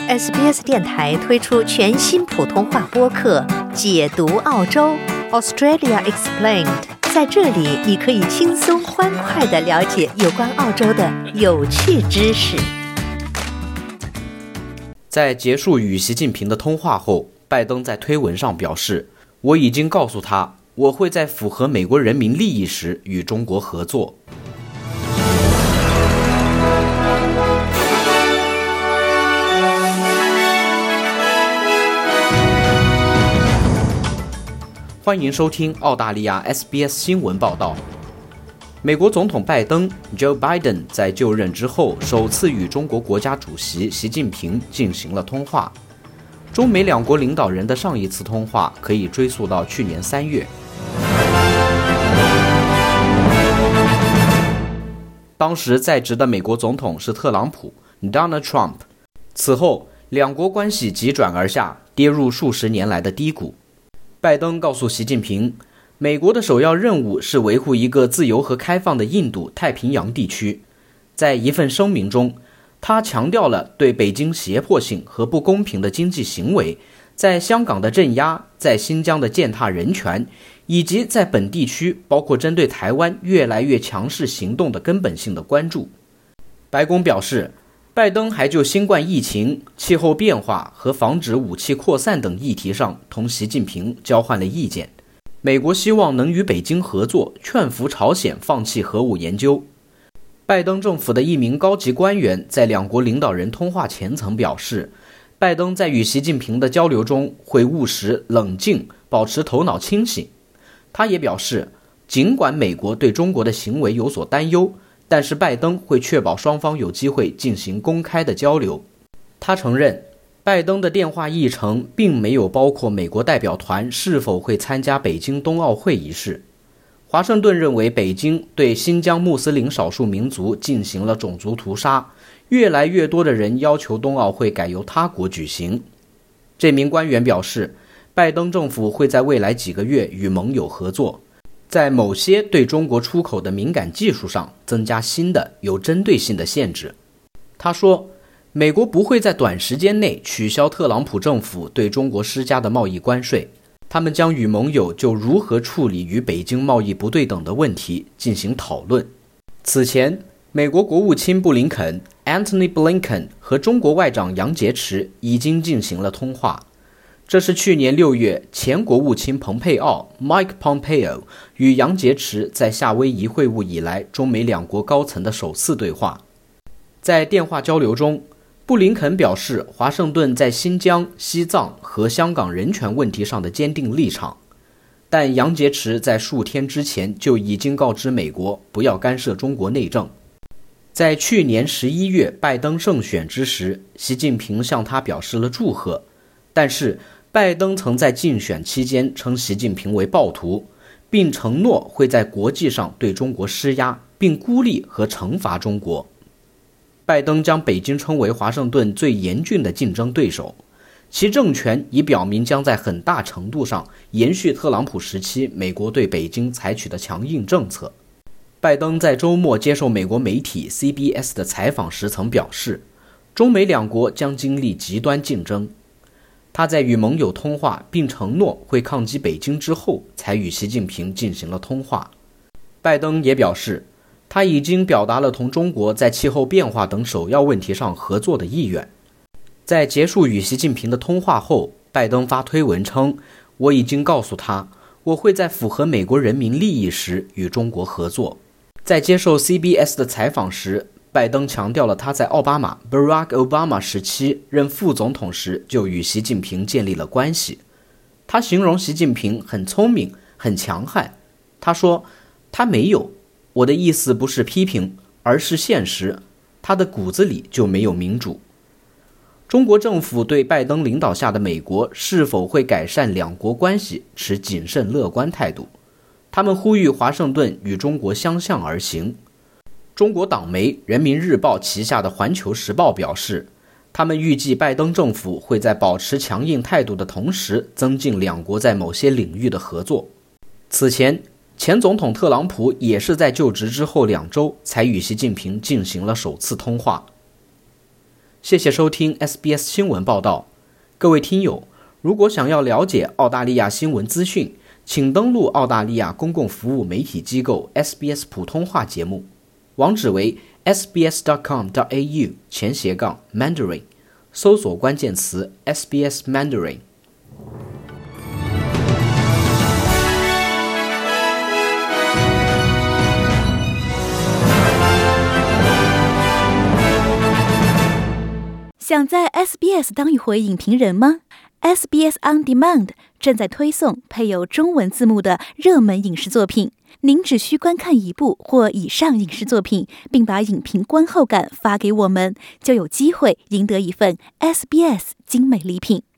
SBS 电台推出全新普通话播客《解读澳洲 Australia Explained》。在这里，你可以轻松欢快地了解有关澳洲的有趣知识。 在结束与习近平的通话后，拜登在推文上表示，我已经告诉他，我会在符合美国人民利益时与中国合作。欢迎收听澳大利亚 SBS 新闻报道。美国总统拜登 Joe Biden 在就任之后首次与中国国家主席习近平进行了通话。中美两国领导人的上一次通话可以追溯到去年3月。当时在职的美国总统是特朗普 Donald Trump。此后，两国关系急转而下，跌入数十年来的低谷。拜登告诉习近平，美国的首要任务是维护一个自由和开放的印度太平洋地区。在一份声明中，他强调了对北京胁迫性和不公平的经济行为，在香港的镇压，在新疆的践踏人权，以及在本地区包括针对台湾越来越强势行动的根本性的关注。白宫表示，拜登还就新冠疫情、气候变化和防止武器扩散等议题上同习近平交换了意见。美国希望能与北京合作，劝服朝鲜放弃核武研究。拜登政府的一名高级官员在两国领导人通话前曾表示，拜登在与习近平的交流中会务实、冷静，保持头脑清醒。他也表示，尽管美国对中国的行为有所担忧，但是拜登会确保双方有机会进行公开的交流。他承认，拜登的电话议程并没有包括美国代表团是否会参加北京冬奥会一事。华盛顿认为北京对新疆穆斯林少数民族进行了种族屠杀，越来越多的人要求冬奥会改由他国举行。这名官员表示，拜登政府会在未来几个月与盟友合作，在某些对中国出口的敏感技术上增加新的有针对性的限制。他说，美国不会在短时间内取消特朗普政府对中国施加的贸易关税，他们将与盟友就如何处理与北京贸易不对等的问题进行讨论。此前，美国国务卿布林肯 Antony Blinken 和中国外长杨洁篪已经进行了通话。这是去年6月前国务卿蓬佩奥 Mike Pompeo 与杨洁篪在夏威夷会晤以来中美两国高层的首次对话。在电话交流中，布林肯表示华盛顿在新疆、西藏和香港人权问题上的坚定立场，但杨洁篪在数天之前就已经告知美国不要干涉中国内政。在去年11月拜登胜选之时，习近平向他表示了祝贺，但是拜登曾在竞选期间称习近平为暴徒，并承诺会在国际上对中国施压，并孤立和惩罚中国。拜登将北京称为华盛顿最严峻的竞争对手，其政权已表明将在很大程度上延续特朗普时期美国对北京采取的强硬政策。拜登在周末接受美国媒体 CBS 的采访时曾表示，中美两国将经历极端竞争。他在与盟友通话并承诺会抗击北京之后，才与习近平进行了通话。拜登也表示，他已经表达了同中国在气候变化等首要问题上合作的意愿。在结束与习近平的通话后，拜登发推文称，我已经告诉他，我会在符合美国人民利益时与中国合作。在接受 CBS 的采访时，拜登强调了他在奥巴马 Barack Obama 时期任副总统时就与习近平建立了关系。他形容习近平很聪明、很强悍。他说，他没有，我的意思不是批评，而是现实，他的骨子里就没有民主。中国政府对拜登领导下的美国是否会改善两国关系持谨慎乐观态度。他们呼吁华盛顿与中国相向而行。中国党媒人民日报旗下的环球时报表示，他们预计拜登政府会在保持强硬态度的同时增进两国在某些领域的合作。此前，前总统特朗普也是在就职之后2周才与习近平进行了首次通话。 谢谢收听 SBS 新闻报道。各位听友，如果想要了解澳大利亚新闻资讯，请登录澳大利亚公共服务媒体机构 SBS 普通话节目，网址为 sbs.com.au/Mandarin， 搜索关键词 SBS Mandarin。 想在 SBS 当一回影评人吗？ SBS On Demand 正在推送配有中文字幕的热门影视作品，您只需观看一部或以上影视作品，并把影评观后感发给我们，就有机会赢得一份 SBS 精美礼品。